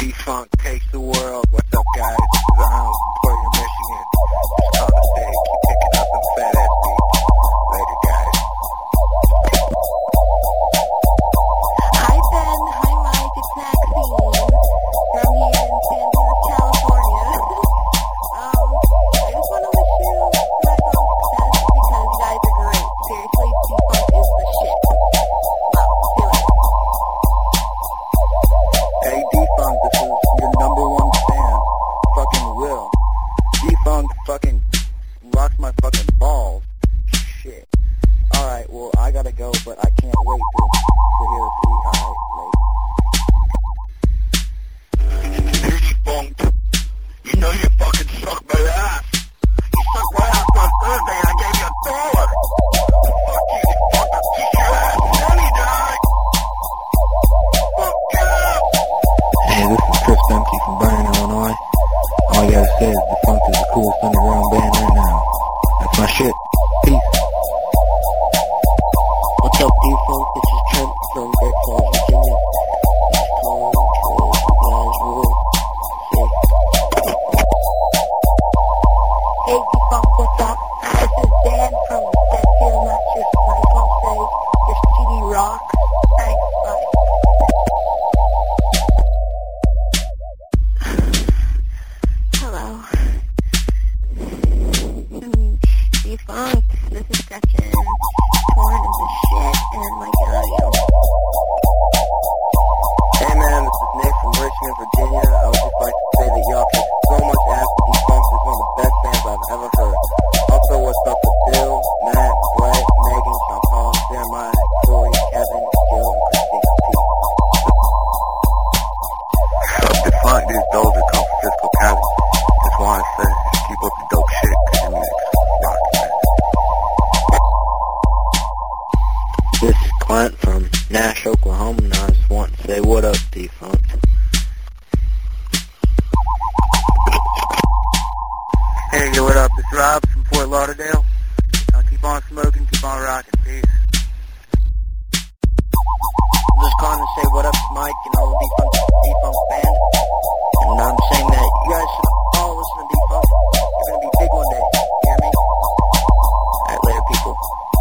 D-Funk takes the world. What's up, guys? This is Arnold from Portland, Michigan. Just call to say, keep picking up them fat-ass beats. Later, guys. Hi, Ben. Hi, Mike. It's Maxine. From here in San Diego, California. I just want to wish you guys all success because you guys are great. Seriously, D-Funk is the shit. Wow. See you later. Hey, D-Funk, this is your number one fan. Fucking Will. D-Funk fucking rocks my fucking balls. Shit. Alright, well, I gotta go, but I can't wait to hear the beat. Alright, late. Hey, D-Funk. You know you fucking suck my ass. You sucked my ass on Thursday and I gave you $1. Fuck you, D-Funk. I'll kick your ass. Money, dog. Fuck you. Hey, this is Chris Dempsey from Bryan, Illinois. All I gotta say is D-Funk is the coolest underground band right now. That's my shit. Peace. What's up, D-Funk? This is Trent from Great Falls, Virginia. Just calling because you guys rule. Hey, D-Funk, what's up? This is Dan from Deadfield, Massachusetts. I just want to say your CD rocks. Thanks, bye. Hello. D-Funk, this is Gretchen. Torn is the shit, and Mike, I love you. Hey man, this is Nick from Richmond, Virginia. I would just like to say that y'all kick so much ass that D-Funk is one of the best bands I've ever heard. Also, what's up with Bill, Matt, Brett, Megan, Jean-Paul, Jeremiah, Corey, Kevin, Joe, and Christina. Peace. D-Funk, these dogs are come from Cisco Cali. Just want to say, keep up the dope shit, cause your music's rockin', man. This is Clint from Nash, Oklahoma, and I just want to say, what up, D-Funk? Hey, what up? It's Rob from Fort Lauderdale. Keep on smoking, keep on rocking. Peace. I'm just calling to say what up to Mike and all the D-Funk band. And I'm saying that you guys should all listen to D-Funk. You're going to be big one day. You hear me? Alright, later, people.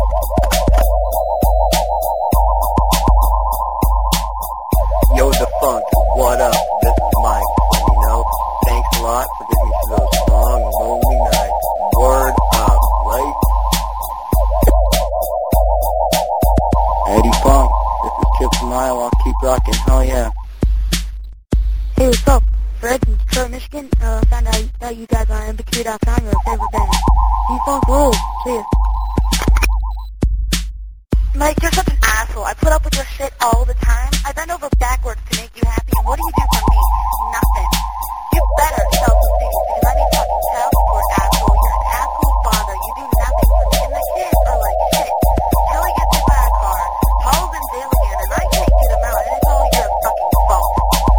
Yo, D-Funk, what up? This is Mike. Let me know. Thanks a lot for giving me those long and lonely nights. Word up, right? Hey, D-Funk, this is Chip from Iowa. Keep rocking. Hell yeah. Hey, what's up? Fred from Detroit, Michigan. Found out that you guys on MP3.com, your favorite band. D-Funk rules. See ya. Mike, you're such an asshole. I put up with your shit all the time. I bend over backwards to make you happy, and what do you do for me? Nothing. You better sell some CDs because I need fucking child support, asshole. You're an asshole father. You do nothing for me, and the kids are like shit. Kelly gets hit by a car. Paul's in jail again, and I can't get him out, and it's all your fucking fault.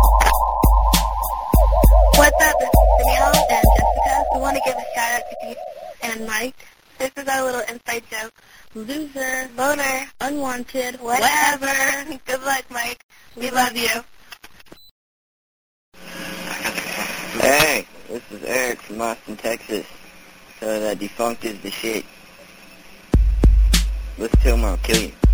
What's up? This is Danielle and Jessica. We want to give a shout out to Pete and Mike. This is our little inside joke. Loser, loner, unwanted, whatever. Good luck, Mike. We love you. Hey, this is Eric from Austin, Texas. So that D-Funk is the shit. Listen to him or I'll kill you.